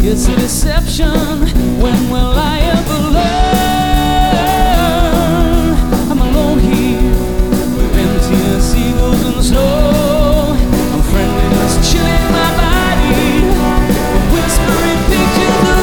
It's a deception. When will I ever learn? I'm alone here with empty seagulls and snow. I'm friendliness chilling my body, whispering pictures of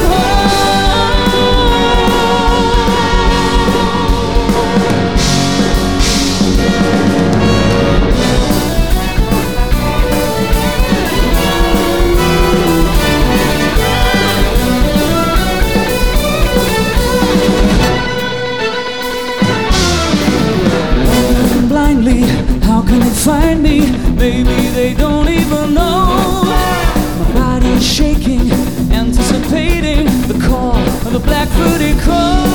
how can they find me? Maybe they don't even know. My body is shaking, anticipating the call of the black-footed crow.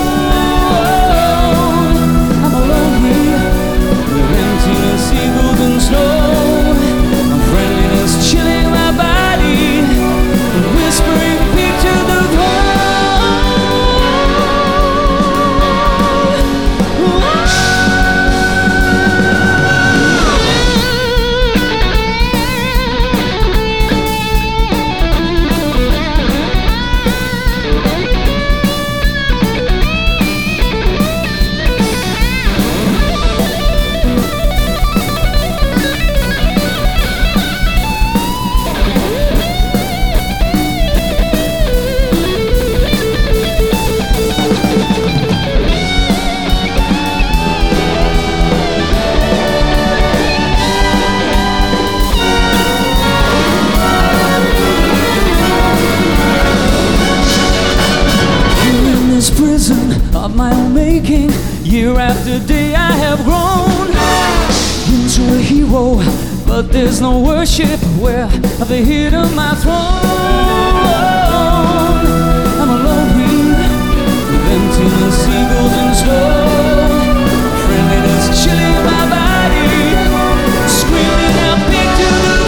I'm alone here with emptiness, seagulls and snow. My friendliness chilling my body, whispering pictures of prison of my own making. Year after day I have grown into a hero, but there's no worship where the head of my throne. I'm alone here with emptiness, seagulls and snow. Friendliness chilling my body, screaming out pictures of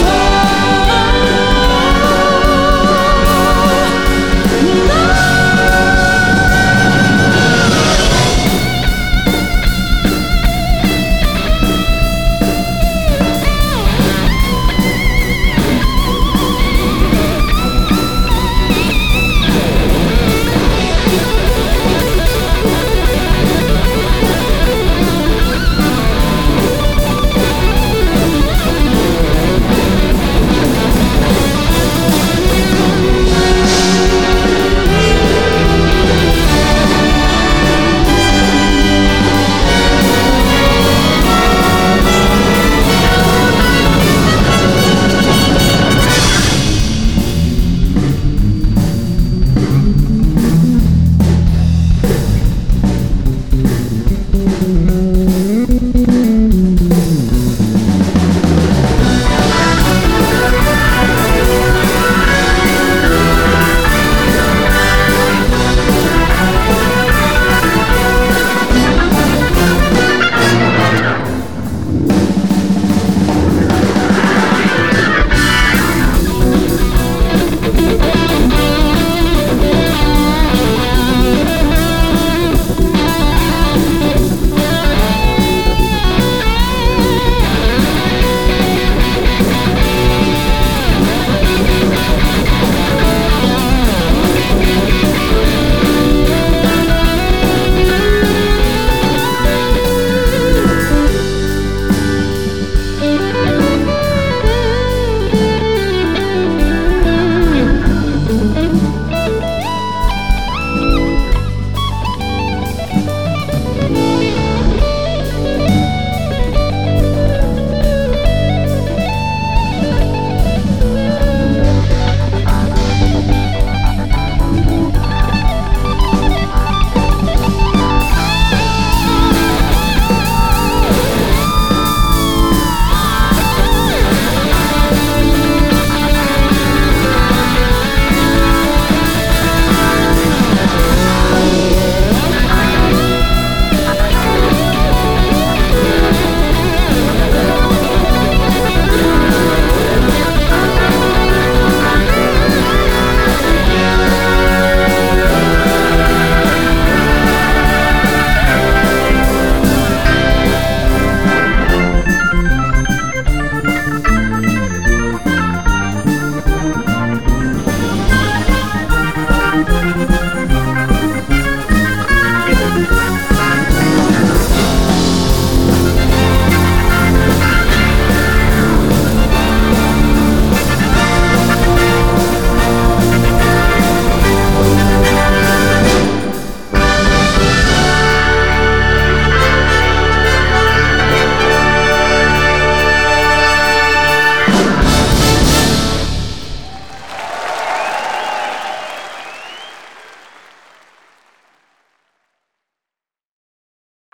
Thank you.